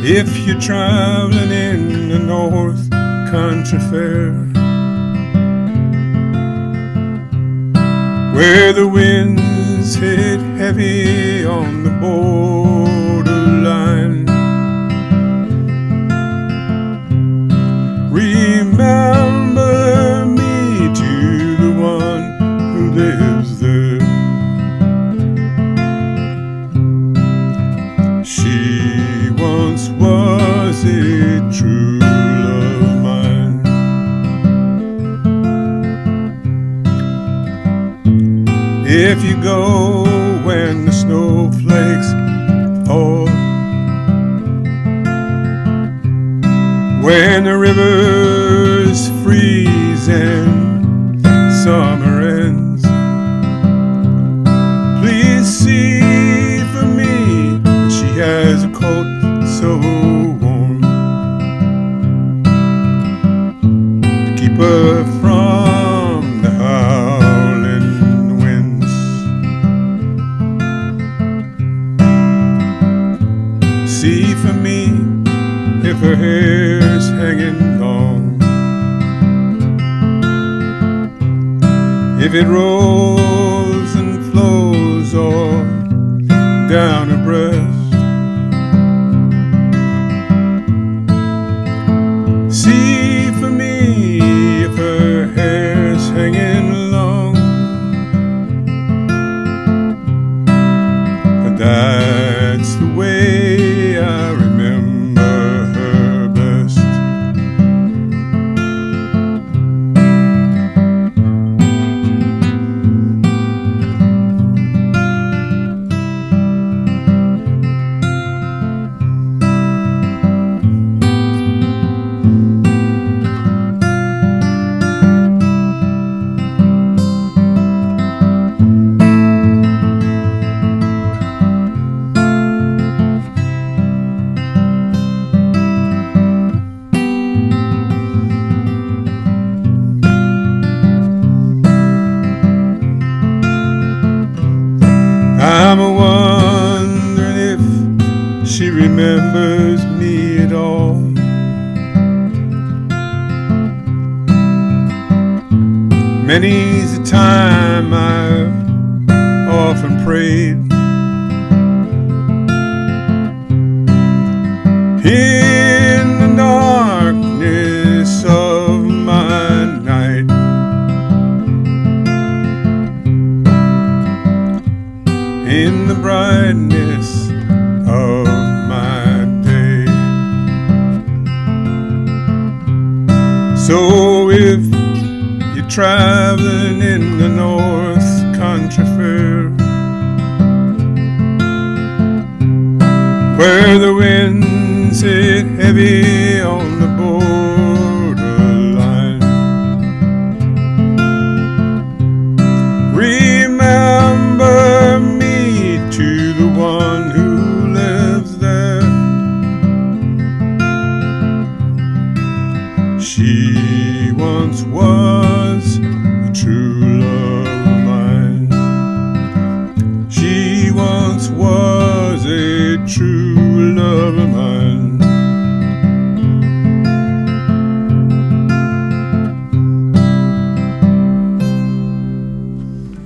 If you're traveling in the North Country Fair, where the winds hit heavy on the borderline, remember me to the one who lives there. She once was a true love of mine. If you go when the snowflakes fall, when the rivers freeze and summer ends, please see for me that she has a coat so warm to keep her from the howling winds. See for me if her hair's hanging long, if it rolls and flows all down her breast. See for me if her hair's hanging long, but that's the way I remember her best. I'm a-wondering if she remembers me at all. Many's the time I've often prayed in the darkness of my night, in the brightness of my day. So if you're traveling in the North Country Fair, where the winds hit heavy on the borderline, remember me to the one who lives there. She once was a true